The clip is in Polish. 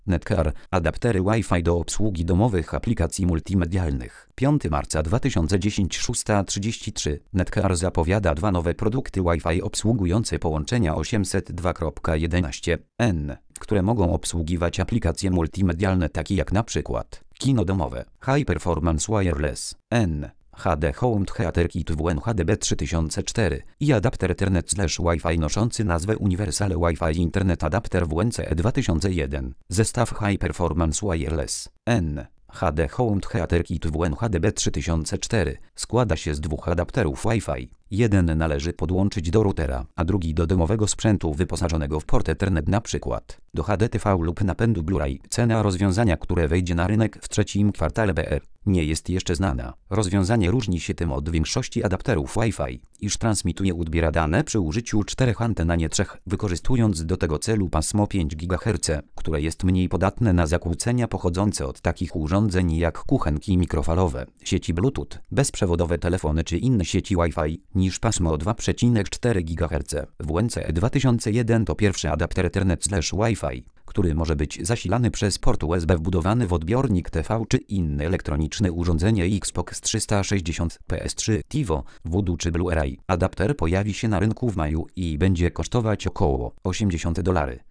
Netcar – adaptery Wi-Fi do obsługi domowych aplikacji multimedialnych. 5 marca 2010 6:33. Netcar zapowiada 2 nowe produkty Wi-Fi obsługujące połączenia 802.11n, które mogą obsługiwać aplikacje multimedialne takie jak np. kino domowe, High Performance Wireless N, HD Home Theater Kit WN HDB 3004 i adapter Ethernet/Wi-Fi noszący nazwę Universal Wi-Fi Internet Adapter WNCE 2001. Zestaw High Performance Wireless N, HD Home Theater Kit WN HDB 3004 składa się z 2 adapterów Wi-Fi. Jeden należy podłączyć do routera, a drugi do domowego sprzętu wyposażonego w port Ethernet np. do HDTV lub napędu Blu-ray. Cena rozwiązania, które wejdzie na rynek w trzecim kwartale BR, nie jest jeszcze znana. Rozwiązanie różni się tym od większości adapterów Wi-Fi, iż transmituje i odbiera dane przy użyciu 4 anten, a nie 3, wykorzystując do tego celu pasmo 5 GHz, które jest mniej podatne na zakłócenia pochodzące od takich urządzeń jak kuchenki mikrofalowe, sieci Bluetooth, bezprzewodowe telefony czy inne sieci Wi-Fi, niż pasmo 2,4 GHz. WNCE 2001 to pierwszy adapter Ethernet/Wi-Fi, który może być zasilany przez port USB wbudowany w odbiornik TV czy inne elektroniczne urządzenie Xbox 360, PS3, TiVo, Voodoo czy Blu-ray. Adapter pojawi się na rynku w maju i będzie kosztować około $80.